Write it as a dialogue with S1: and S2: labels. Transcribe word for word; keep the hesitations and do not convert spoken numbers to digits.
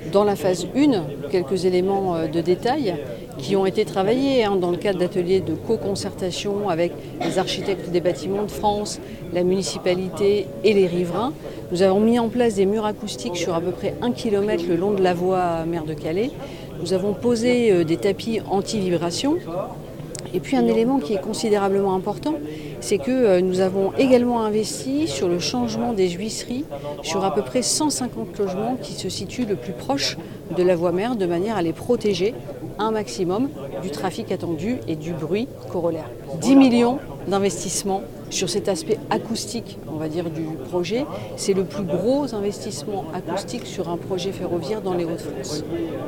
S1: dans la phase un, quelques éléments de détail qui ont été travaillés hein, dans le cadre d'ateliers de co-concertation avec les architectes des bâtiments de France, la municipalité et les riverains. Nous avons mis en place des murs acoustiques sur à peu près un kilomètre le long de la voie mer de Calais. Nous avons posé des tapis anti-vibration. Et puis un élément qui est considérablement important, c'est que nous avons également investi sur le changement des huisseries sur à peu près cent cinquante logements qui se situent le plus proche de la voie mer de manière à les protéger un maximum du trafic attendu et du bruit corollaire. dix millions d'investissements sur cet aspect acoustique, on va dire, du projet. C'est le plus gros investissement acoustique sur un projet ferroviaire dans les Hauts-de-France.